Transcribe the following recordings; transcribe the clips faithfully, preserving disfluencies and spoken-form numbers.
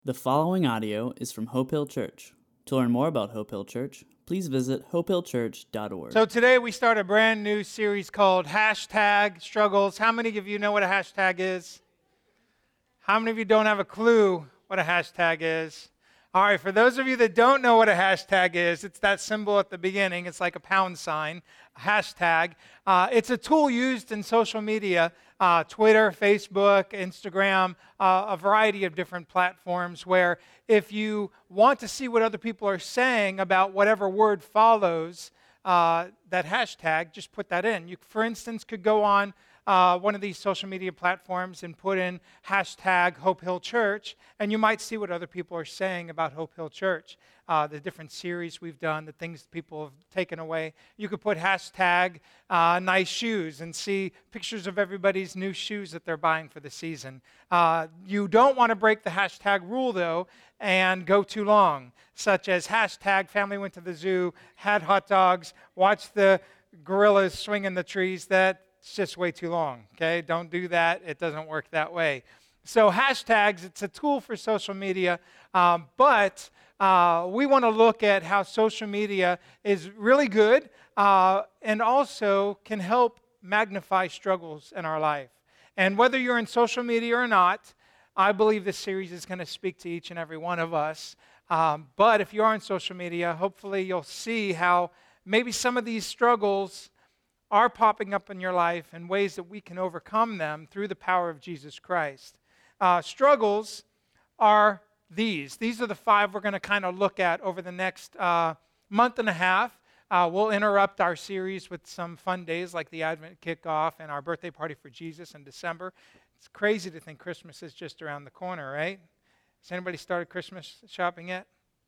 The following audio is from Hope Hill Church. To learn more about Hope Hill Church, please visit hope hill church dot org. So today we start a brand new series called Hashtag Struggles. How many of you know what a hashtag is? How many of you don't have a clue what a hashtag is? All right, for those of you that don't know what a hashtag is, it's that symbol at the beginning. It's like a pound sign, a hashtag. Uh, it's a tool used in social media, uh, Twitter, Facebook, Instagram, uh, a variety of different platforms where if you want to see what other people are saying about whatever word follows uh, that hashtag, just put that in. You, for instance, could go on Uh, one of these social media platforms and put in hashtag Hope Hill Church, and you might see what other people are saying about Hope Hill Church, uh, the different series we've done, the things people have taken away. You could put hashtag uh, nice shoes and see pictures of everybody's new shoes that they're buying for the season. Uh, you don't want to break the hashtag rule, though, and go too long, such as hashtag family went to the zoo, had hot dogs, watched the gorillas swing in the trees. That It's just way too long, okay? Don't do that. It doesn't work that way. So hashtags, it's a tool for social media, um, but uh, we want to look at how social media is really good uh, and also can help magnify struggles in our life. And whether you're in social media or not, I believe this series is going to speak to each and every one of us. Um, but if you are on social media, hopefully you'll see how maybe some of these struggles are popping up in your life and ways that we can overcome them through the power of Jesus Christ. Uh, struggles are these. These are the five we're going to kind of look at over the next uh, month and a half. Uh, we'll interrupt our series with some fun days like the Advent kickoff and our birthday party for Jesus in December. It's crazy to think Christmas is just around the corner, right? Has anybody started Christmas shopping yet?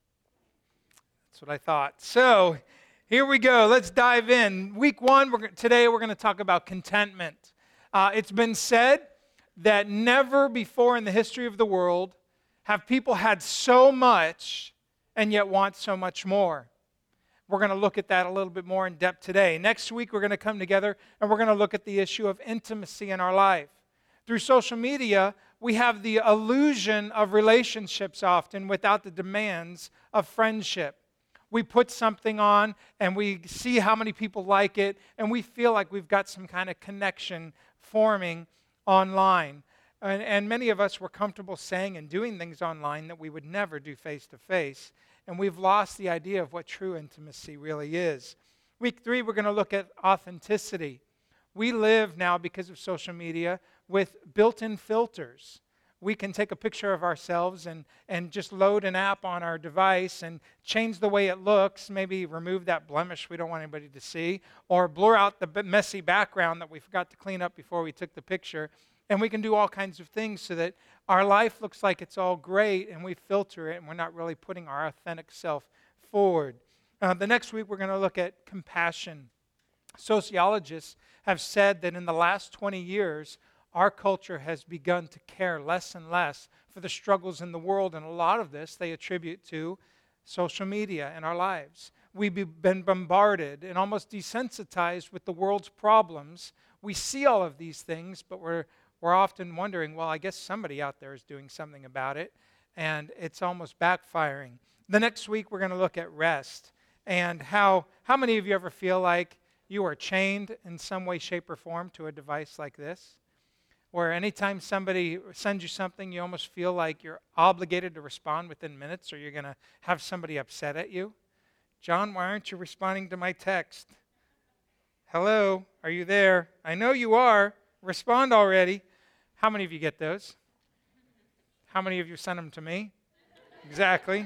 That's what I thought. So, here we go. Let's dive in. Week one, we're, today we're going to talk about contentment. Uh, it's been said that never before in the history of the world have people had so much and yet want so much more. We're going to look at that a little bit more in depth today. Next week, we're going to come together and we're going to look at the issue of intimacy in our life. Through social media, we have the illusion of relationships often without the demands of friendship. We put something on and we see how many people like it, and we feel like we've got some kind of connection forming online. And, and many of us were comfortable saying and doing things online that we would never do face to face. And we've lost the idea of what true intimacy really is. Week three, we're going to look at authenticity. We live now, because of social media, with built-in filters. We can take a picture of ourselves and, and just load an app on our device and change the way it looks, maybe remove that blemish we don't want anybody to see, or blur out the messy background that we forgot to clean up before we took the picture. And we can do all kinds of things so that our life looks like it's all great and we filter it and we're not really putting our authentic self forward. Uh, the next week we're going to look at compassion. Sociologists have said that in the last twenty years, our culture has begun to care less and less for the struggles in the world, and a lot of this they attribute to social media in our lives. We've been bombarded and almost desensitized with the world's problems. We see all of these things, but we're we're often wondering, well, I guess somebody out there is doing something about it, and it's almost backfiring. The next week we're going to look at rest and how how many of you ever feel like you are chained in some way, shape, or form to a device like this? Where anytime somebody sends you something, you almost feel like you're obligated to respond within minutes or you're going to have somebody upset at you. John, why aren't you responding to my text? Hello, are you there? I know you are. Respond already. How many of you get those? How many of you send them to me? Exactly.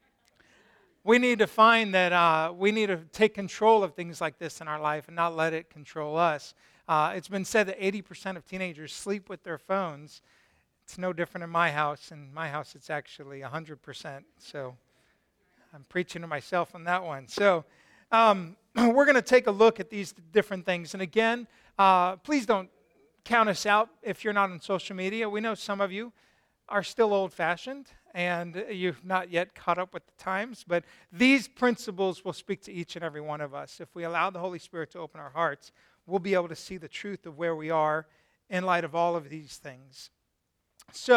We need to find that uh, we need to take control of things like this in our life and not let it control us. Uh, it's been said that eighty percent of teenagers sleep with their phones. It's no different in my house. In my house, it's actually one hundred percent. So I'm preaching to myself on that one. So um, we're going to take a look at these different things. And again, uh, please don't count us out if you're not on social media. We know some of you are still old-fashioned and you've not yet caught up with the times. But these principles will speak to each and every one of us. If we allow the Holy Spirit to open our hearts, we'll be able to see the truth of where we are in light of all of these things. So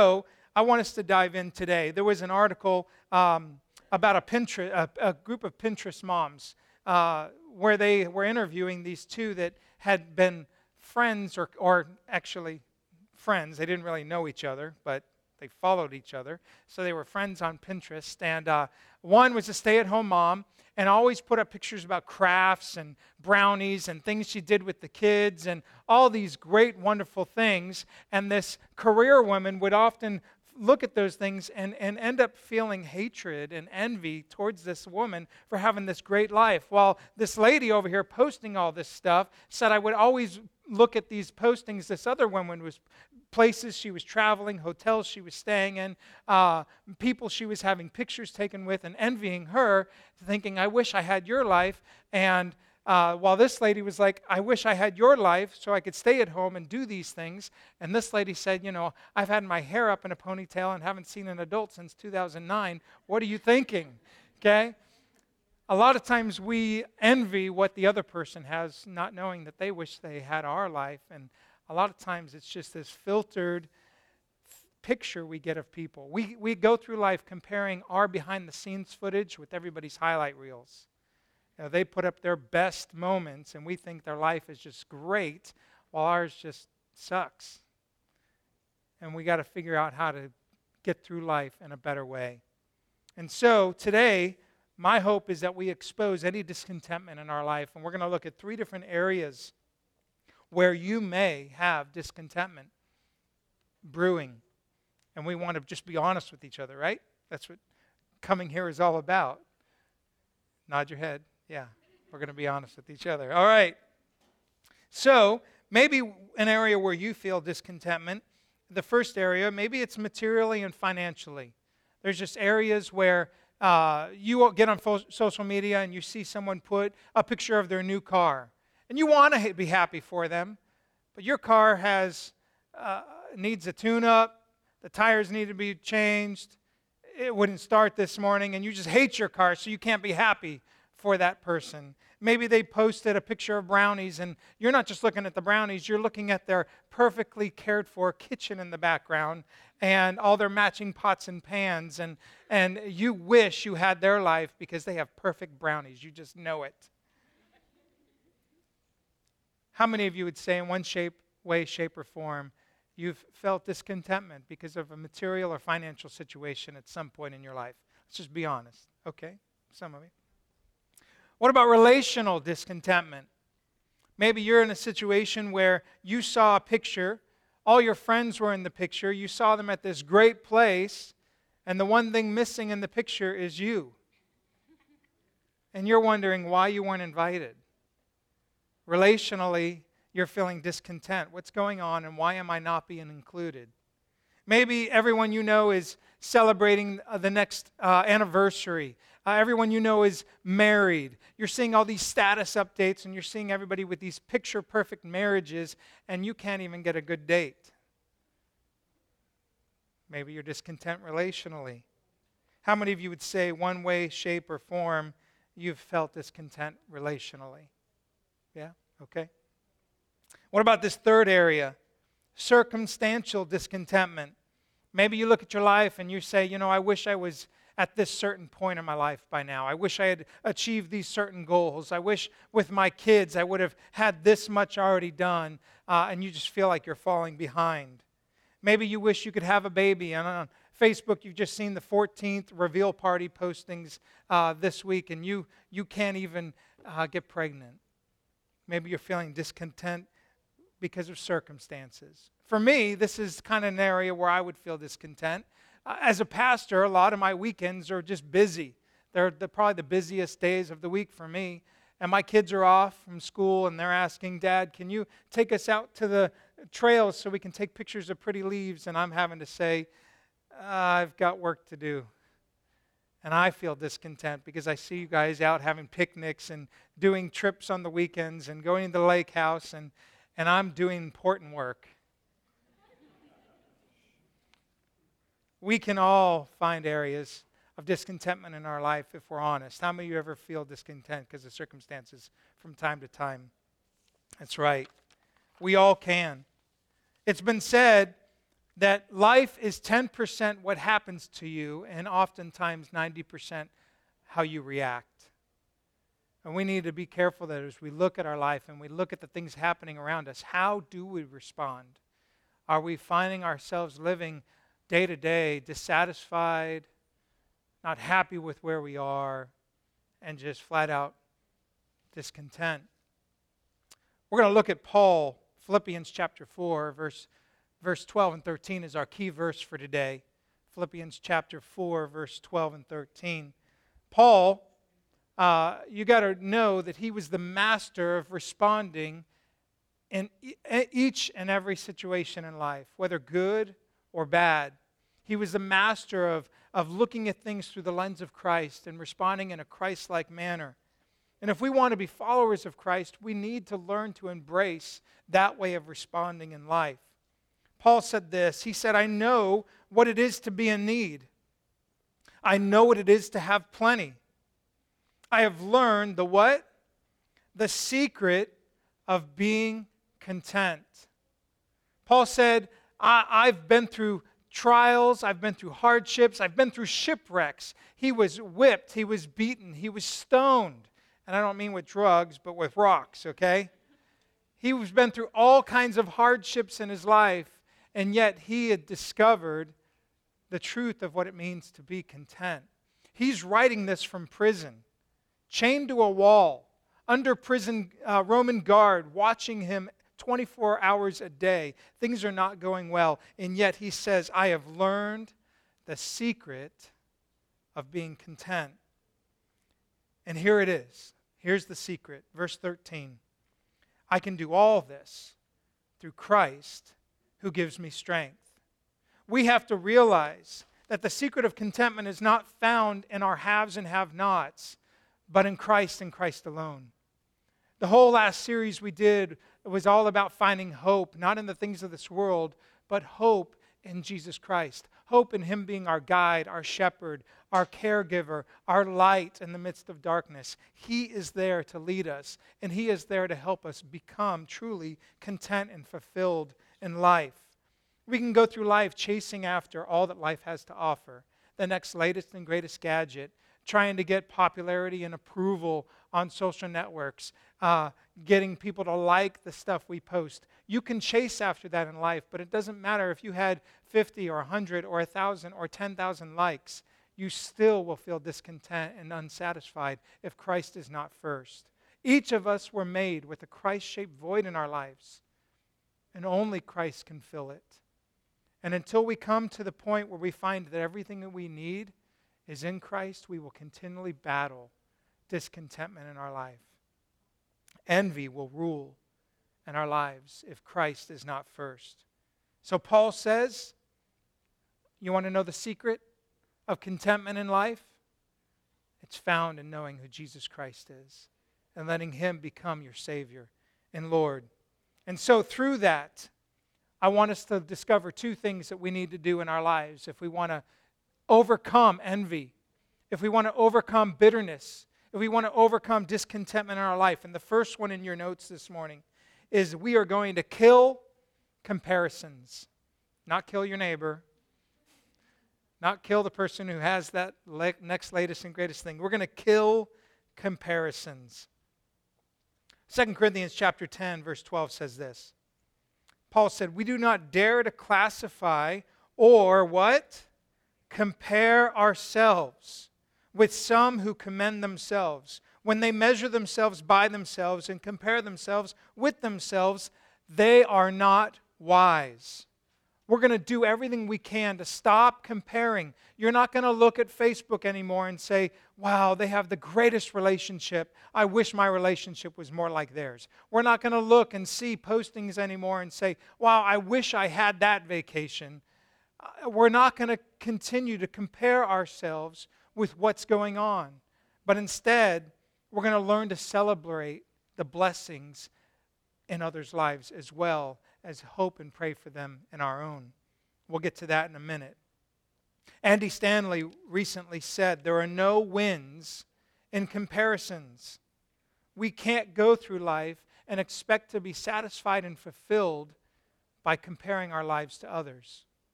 I want us to dive in today. There was an article um, about a, Pinterest, a, a group of Pinterest moms uh, where they were interviewing these two that had been friends, or, or actually friends. They didn't really know each other, but they followed each other. So they were friends on Pinterest. And uh, one was a stay-at-home mom and always put up pictures about crafts and brownies and things she did with the kids and all these great, wonderful things. And this career woman would often look at those things and, and end up feeling hatred and envy towards this woman for having this great life. While this lady over here posting all this stuff said, I would always look at these postings this other woman was places she was traveling, hotels she was staying in, uh, people she was having pictures taken with, and envying her, thinking, I wish I had your life. And uh, while this lady was like, I wish I had your life so I could stay at home and do these things. And this lady said, you know, I've had my hair up in a ponytail and haven't seen an adult since two thousand nine. What are you thinking? Okay? A lot of times we envy what the other person has, not knowing that they wish they had our life. And a lot of times it's just this filtered f- picture we get of people. We, we go through life comparing our behind-the-scenes footage with everybody's highlight reels. You know, they put up their best moments, and we think their life is just great, while ours just sucks. And we got to figure out how to get through life in a better way. And so today, my hope is that we expose any discontentment in our life, and we're going to look at three different areas where you may have discontentment brewing. And we want to just be honest with each other, right? That's what coming here is all about. Nod your head. Yeah, we're going to be honest with each other. All right. So maybe an area where you feel discontentment, the first area, maybe it's materially and financially. There's just areas where uh, you get on fo- social media and you see someone put a picture of their new car. And you want to be happy for them, but your car has uh, needs a tune-up, the tires need to be changed, it wouldn't start this morning, and you just hate your car, so you can't be happy for that person. Maybe they posted a picture of brownies, and you're not just looking at the brownies, you're looking at their perfectly cared-for kitchen in the background and all their matching pots and pans, and, and you wish you had their life because they have perfect brownies. You just know it. How many of you would say in one shape, way, shape, or form, you've felt discontentment because of a material or financial situation at some point in your life? Let's just be honest. Okay, some of you. What about relational discontentment? Maybe you're in a situation where you saw a picture, all your friends were in the picture, you saw them at this great place, and the one thing missing in the picture is you. And you're wondering why you weren't invited. Relationally, you're feeling discontent. What's going on and why am I not being included? Maybe everyone you know is celebrating uh, the next uh, anniversary. Uh, everyone you know is married. You're seeing all these status updates and you're seeing everybody with these picture-perfect marriages and you can't even get a good date. Maybe you're discontent relationally. How many of you would say one way, shape, or form you've felt discontent relationally? Yeah? Okay. What about this third area? Circumstantial discontentment. Maybe you look at your life and you say, you know, I wish I was at this certain point in my life by now. I wish I had achieved these certain goals. I wish with my kids I would have had this much already done, uh, and you just feel like you're falling behind. Maybe you wish you could have a baby, and on Facebook you've just seen the fourteenth reveal party postings uh, this week, and you, you can't even uh, get pregnant. Maybe you're feeling discontent because of circumstances. For me, this is kind of an area where I would feel discontent. Uh, as a pastor, a lot of my weekends are just busy. They're the, probably the busiest days of the week for me. And my kids are off from school and they're asking, Dad, can you take us out to the trails so we can take pictures of pretty leaves? And I'm having to say, uh, I've got work to do. And I feel discontent because I see you guys out having picnics and doing trips on the weekends and going to the lake house, and, and I'm doing important work. We can all find areas of discontentment in our life if we're honest. How many of you ever feel discontent because of circumstances from time to time? That's right. We all can. It's been said that life is ten percent what happens to you and oftentimes ninety percent how you react. And we need to be careful that as we look at our life and we look at the things happening around us, how do we respond? Are we finding ourselves living day to day dissatisfied, not happy with where we are, and just flat out discontent? We're going to look at Paul, Philippians chapter four, verse, verse twelve and thirteen is our key verse for today. Philippians chapter four, verse twelve and thirteen. Paul, uh, you got to know that he was the master of responding in e- each and every situation in life, whether good or bad. He was the master of, of looking at things through the lens of Christ and responding in a Christ-like manner. And if we want to be followers of Christ, we need to learn to embrace that way of responding in life. Paul said this. He said, I know what it is to be in need. I know what it is to have plenty. I have learned the what? The secret of being content. Paul said, I, I've been through trials, I've been through hardships, I've been through shipwrecks. He was whipped, he was beaten, he was stoned. And I don't mean with drugs, but with rocks, okay? He was been through all kinds of hardships in his life, and yet he had discovered the truth of what it means to be content. He's writing this from prison, chained to a wall, under prison uh, Roman guard, watching him twenty-four hours a day. Things are not going well, and yet he says, I have learned the secret of being content. And here it is. Here's the secret. Verse thirteen. I can do all this through Christ who gives me strength. We have to realize that the secret of contentment is not found in our haves and have-nots, but in Christ and Christ alone. The whole last series we did was all about finding hope, not in the things of this world, but hope in Jesus Christ. Hope in Him being our guide, our shepherd, our caregiver, our light in the midst of darkness. He is there to lead us, and He is there to help us become truly content and fulfilled in life. We can go through life chasing after all that life has to offer, the next latest and greatest gadget, trying to get popularity and approval on social networks, uh, getting people to like the stuff we post. You can chase after that in life, but it doesn't matter if you had fifty or one hundred or one thousand or ten thousand likes. You still will feel discontent and unsatisfied if Christ is not first. Each of us were made with a Christ-shaped void in our lives, and only Christ can fill it. And until we come to the point where we find that everything that we need is in Christ, we will continually battle discontentment in our life. Envy will rule in our lives if Christ is not first. So Paul says, you want to know the secret of contentment in life? It's found in knowing who Jesus Christ is and letting Him become your Savior and Lord. And so through that, I want us to discover two things that we need to do in our lives if we want to overcome envy, if we want to overcome bitterness, if we want to overcome discontentment in our life. And the first one in your notes this morning is we are going to kill comparisons. Not kill your neighbor, not kill the person who has that le- next latest and greatest thing. We're going to kill comparisons. Second Corinthians chapter ten, verse twelve says this. Paul said, we do not dare to classify or what? Compare ourselves with some who commend themselves. When they measure themselves by themselves and compare themselves with themselves, they are not wise. We're going to do everything we can to stop comparing. You're not going to look at Facebook anymore and say, wow, they have the greatest relationship. I wish my relationship was more like theirs. We're not going to look and see postings anymore and say, wow, I wish I had that vacation. We're not going to continue to compare ourselves with what's going on. But instead, we're going to learn to celebrate the blessings in others' lives as well as hope and pray for them in our own. We'll get to that in a minute. Andy Stanley recently said, there are no wins in comparisons. We can't go through life and expect to be satisfied and fulfilled by comparing our lives to others.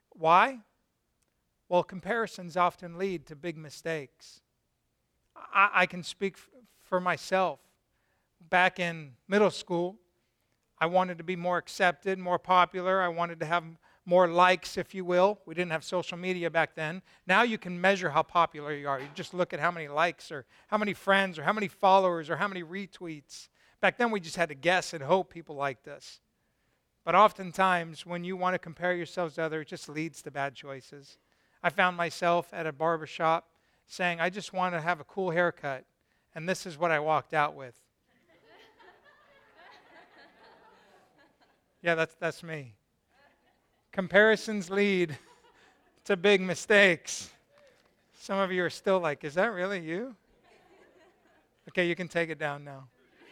Why? Well, comparisons often lead to big mistakes. I, I can speak f- for myself. Back in middle school, I wanted to be more accepted, more popular. I wanted to have more likes, if you will. We didn't have social media back then. Now you can measure how popular you are. You just look at how many likes or how many friends or how many followers or how many retweets. Back then we just had to guess and hope people liked us. But oftentimes when you want to compare yourselves to others, it just leads to bad choices. I found myself at a barbershop saying, I just want to have a cool haircut. And this is what I walked out with. Yeah, that's that's me. Comparisons lead to big mistakes. Some of you are still like, is that really you? Okay, you can take it down now.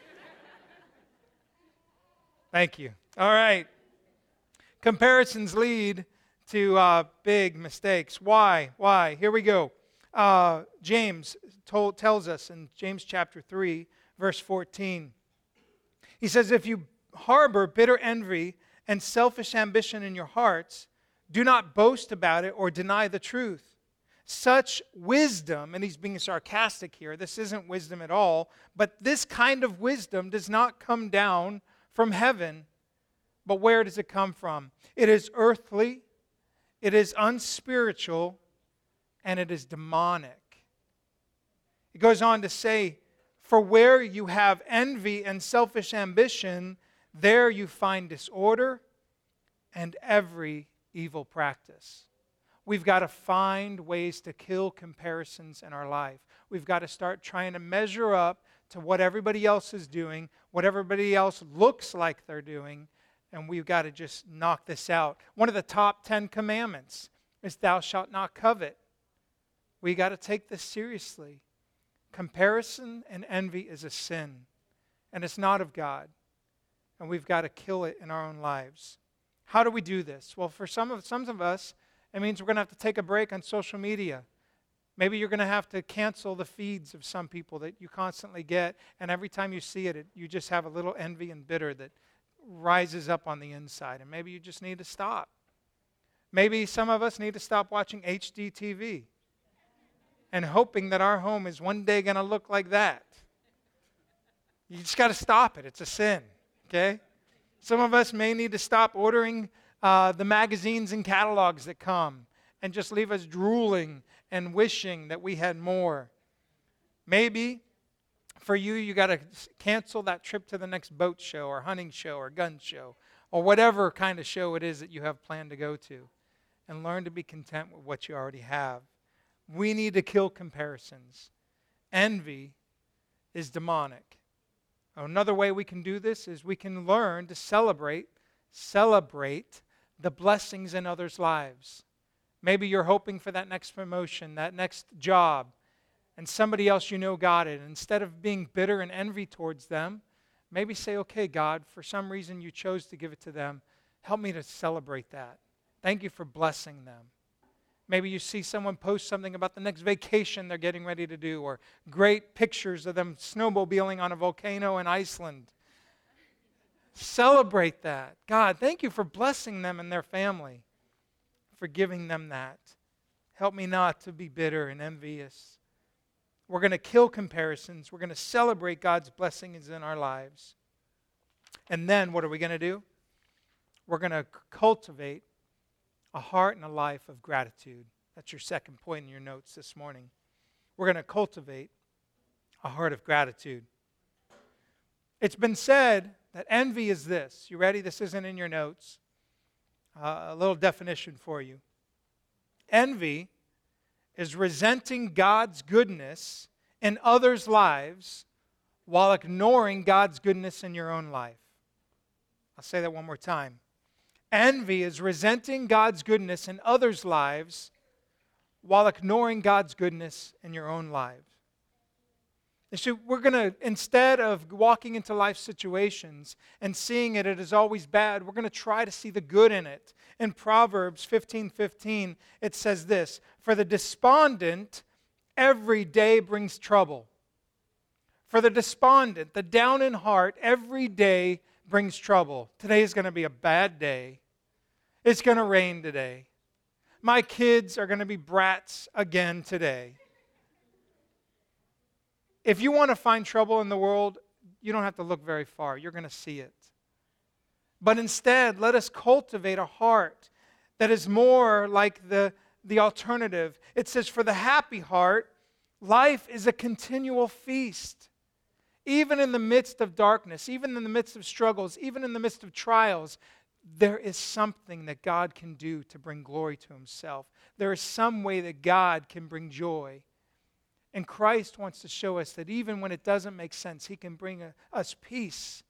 Thank you. All right. Comparisons lead to uh, big mistakes. Why? Why? Here we go. Uh, James told, tells us in James chapter three, verse fourteen. He says, if you harbor bitter envy and selfish ambition in your hearts, do not boast about it or deny the truth. Such wisdom, and he's being sarcastic here, this isn't wisdom at all, but this kind of wisdom does not come down from heaven. But where does it come from? It is earthly, it is unspiritual, and it is demonic. It goes on to say, for where you have envy and selfish ambition, there you find disorder and every evil practice. We've got to find ways to kill comparisons in our life. We've got to start trying to measure up to what everybody else is doing, what everybody else looks like they're doing, and we've got to just knock this out. One of the top ten commandments is thou shalt not covet. We got to take this seriously. Comparison and envy is a sin, and it's not of God. And we've got to kill it in our own lives. How do we do this? Well, for some of some of us, it means we're going to have to take a break on social media. Maybe you're going to have to cancel the feeds of some people that you constantly get, and every time you see it, it, you just have a little envy and bitter that rises up on the inside, and maybe you just need to stop. Maybe some of us need to stop watching H D T V and hoping that our home is one day going to look like that. You just got to stop it. It's a sin. Okay? Some of us may need to stop ordering uh, the magazines and catalogs that come and just leave us drooling and wishing that we had more. Maybe for you, you got to cancel that trip to the next boat show or hunting show or gun show or whatever kind of show it is that you have planned to go to, and learn to be content with what you already have. We need to kill comparisons. Envy is demonic. Another way we can do this is we can learn to celebrate, celebrate the blessings in others' lives. Maybe you're hoping for that next promotion, that next job, and somebody else you know got it. Instead of being bitter and envy towards them, maybe say, okay, God, for some reason you chose to give it to them. Help me to celebrate that. Thank you for blessing them. Maybe you see someone post something about the next vacation they're getting ready to do, or great pictures of them snowmobiling on a volcano in Iceland. Celebrate that. God, thank you for blessing them and their family, for giving them that. Help me not to be bitter and envious. We're going to kill comparisons. We're going to celebrate God's blessings in our lives. And then what are we going to do? We're going to cultivate a heart and a life of gratitude. That's your second point in your notes this morning. We're going to cultivate a heart of gratitude. It's been said that envy is this. You ready? This isn't in your notes. Uh, a little definition for you. Envy is resenting God's goodness in others' lives while ignoring God's goodness in your own life. I'll say that one more time. Envy is resenting God's goodness in others' lives while ignoring God's goodness in your own life. So we're going to, instead of walking into life situations and seeing it as always bad, we're going to try to see the good in it. In Proverbs fifteen fifteen, it says this, for the despondent, every day brings trouble. For the despondent, the down in heart, every day brings trouble. Today is going to be a bad day. It's going to rain today. My kids are going to be brats again today. If you want to find trouble in the world, you don't have to look very far. You're going to see it. But instead, let us cultivate a heart that is more like the, the alternative. It says, for the happy heart, life is a continual feast. Even in the midst of darkness, even in the midst of struggles, even in the midst of trials, there is something that God can do to bring glory to himself. There is some way that God can bring joy. And Christ wants to show us that even when it doesn't make sense, he can bring a, us peace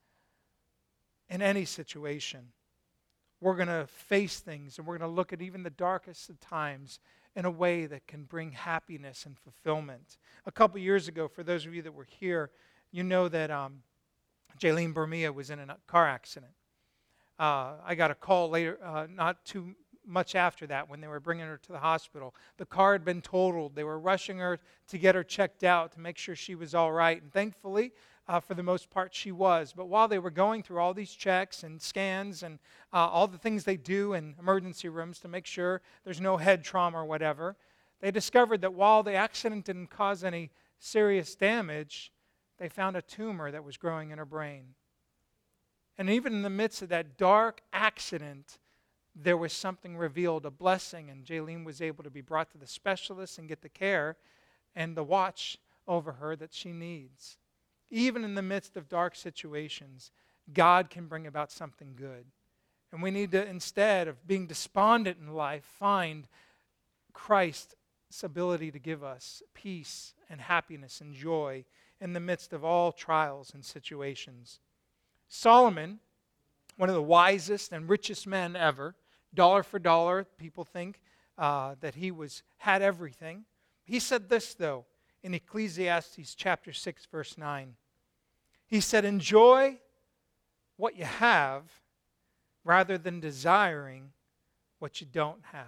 in any situation. We're going to face things and we're going to look at even the darkest of times in a way that can bring happiness and fulfillment. A couple years ago, for those of you that were here, you know that um, Jaylene Bermia was in a car accident. Uh, I got a call later, uh, not too much after that, when they were bringing her to the hospital. The car had been totaled. They were rushing her to get her checked out to make sure she was all right. And thankfully, uh, for the most part, she was. But while they were going through all these checks and scans and uh, all the things they do in emergency rooms to make sure there's no head trauma or whatever, they discovered that while the accident didn't cause any serious damage, they found a tumor that was growing in her brain. And even in the midst of that dark accident, there was something revealed, a blessing, and Jaylene was able to be brought to the specialist and get the care and the watch over her that she needs. Even in the midst of dark situations, God can bring about something good. And we need to, instead of being despondent in life, find Christ's ability to give us peace and happiness and joy in the midst of all trials and situations. Solomon, one of the wisest and richest men ever, dollar for dollar, people think uh, that he was had everything. He said this, though, in Ecclesiastes chapter six, verse nine. He said, enjoy what you have rather than desiring what you don't have.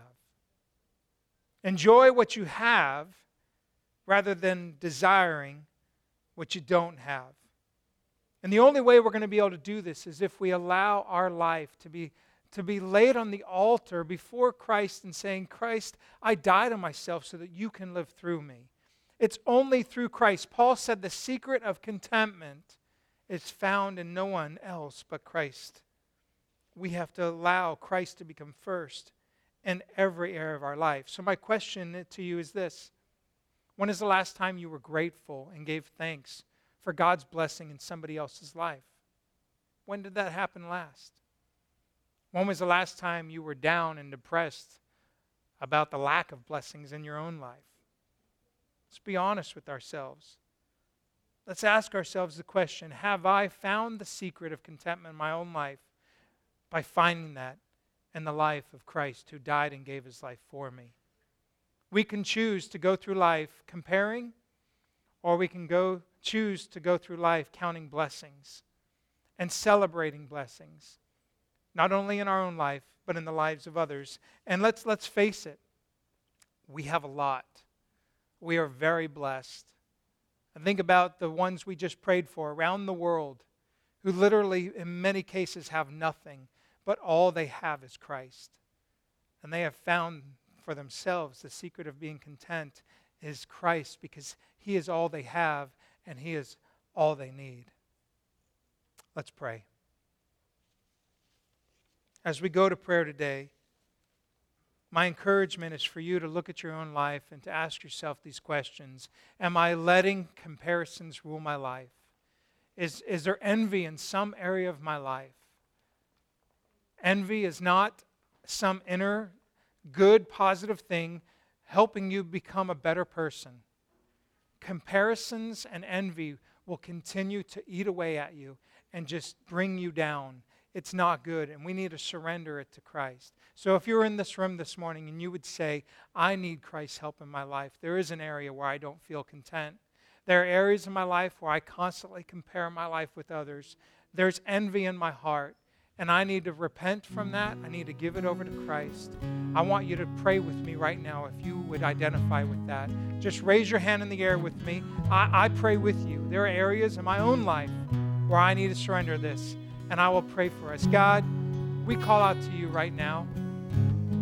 Enjoy what you have rather than desiring what you don't have. And the only way we're going to be able to do this is if we allow our life to be, to be laid on the altar before Christ and saying, Christ, I died on myself so that you can live through me. It's only through Christ. Paul said the secret of contentment is found in no one else but Christ. We have to allow Christ to become first in every area of our life. So my question to you is this. When is the last time you were grateful and gave thanks for God's blessing in somebody else's life? When did that happen last? When was the last time you were down and depressed about the lack of blessings in your own life? Let's be honest with ourselves. Let's ask ourselves the question, have I found the secret of contentment in my own life by finding that in the life of Christ who died and gave his life for me? We can choose to go through life comparing, or we can go choose to go through life counting blessings and celebrating blessings, not only in our own life, but in the lives of others. And let's let's face it, we have a lot. We are very blessed. And think about the ones we just prayed for around the world who literally, in many cases, have nothing, but all they have is Christ. And they have found for themselves the secret of being content is Christ, because he is all they have and he is all they need. Let's pray. As we go to prayer today, my encouragement is for you to look at your own life and to ask yourself these questions. Am I letting comparisons rule my life? Is, is there envy in some area of my life? Envy is not some inner, good, positive thing helping you become a better person. Comparisons and envy will continue to eat away at you and just bring you down. It's not good, and we need to surrender it to Christ. So if you're in this room this morning and you would say, I need Christ's help in my life, there is an area where I don't feel content. There are areas in my life where I constantly compare my life with others. There's envy in my heart, and I need to repent from that. I need to give it over to Christ. I want you to pray with me right now if you would identify with that. Just raise your hand in the air with me. I, I pray with you. There are areas in my own life where I need to surrender this, and I will pray for us. God, we call out to you right now.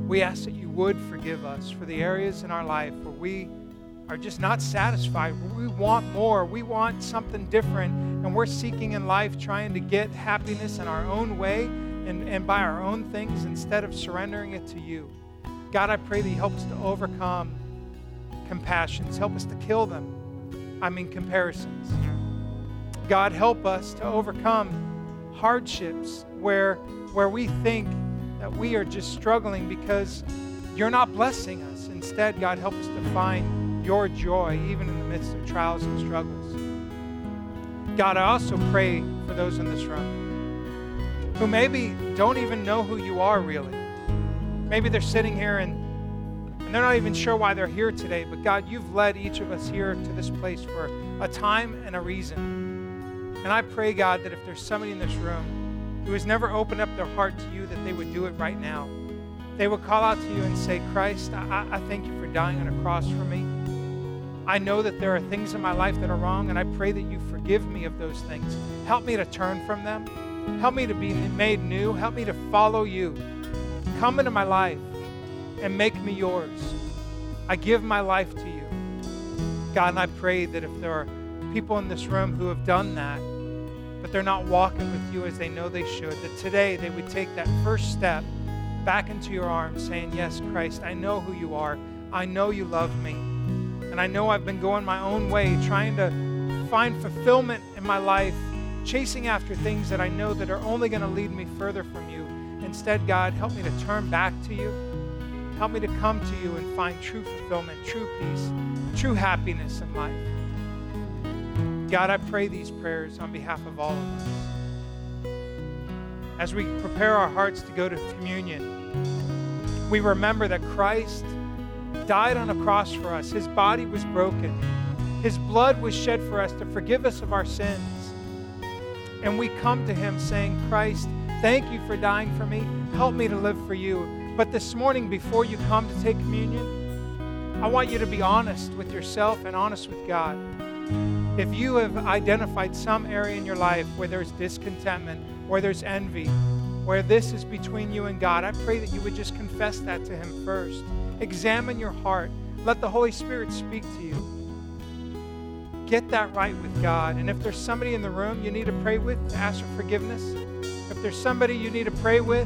We ask that you would forgive us for the areas in our life where we are just not satisfied, where we want more, we want something different, and we're seeking in life trying to get happiness in our own way and, and by our own things instead of surrendering it to you. God, I pray that you help us to overcome compassions. Help us to kill them. I mean comparisons. God, help us to overcome hardships where, where we think that we are just struggling because you're not blessing us. Instead, God, help us to find your joy even in the midst of trials and struggles. God, I also pray for those in this room who maybe don't even know who you are really. Maybe they're sitting here and, and they're not even sure why they're here today, but God, you've led each of us here to this place for a time and a reason. And I pray, God, that if there's somebody in this room who has never opened up their heart to you, that they would do it right now. They would call out to you and say, Christ, I, I thank you for dying on a cross for me. I know that there are things in my life that are wrong, and I pray that you forgive me of those things. Help me to turn from them. Help me to be made new. Help me to follow you. Come into my life and make me yours. I give my life to you. God, and I pray that if there are people in this room who have done that, but they're not walking with you as they know they should, that today they would take that first step back into your arms saying, yes, Christ, I know who you are. I know you love me. And I know I've been going my own way, trying to find fulfillment in my life, chasing after things that I know that are only going to lead me further from you. Instead, God, help me to turn back to you. Help me to come to you and find true fulfillment, true peace, true happiness in life. God, I pray these prayers on behalf of all of us. As we prepare our hearts to go to communion, we remember that Christ died on a cross for us. His body was broken. His blood was shed for us to forgive us of our sins. And we come to him saying, Christ, thank you for dying for me. Help me to live for you. But this morning, before you come to take communion, I want you to be honest with yourself and honest with God. If you have identified some area in your life where there's discontentment, where there's envy, where this is between you and God, I pray that you would just confess that to him first. Examine your heart. Let the Holy Spirit speak to you. Get that right with God. And if there's somebody in the room you need to pray with to ask for forgiveness, if there's somebody you need to pray with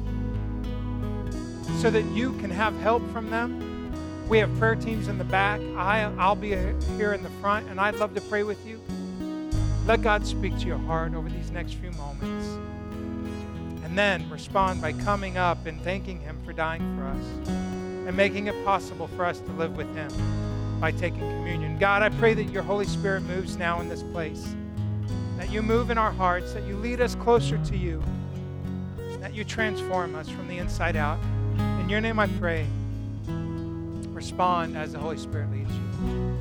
so that you can have help from them, we have prayer teams in the back. I, I'll be here in the front, and I'd love to pray with you. Let God speak to your heart over these next few moments. And then respond by coming up and thanking him for dying for us and making it possible for us to live with him by taking communion. God, I pray that your Holy Spirit moves now in this place, that you move in our hearts, that you lead us closer to you, that you transform us from the inside out. In your name I pray. Respond as the Holy Spirit leads you.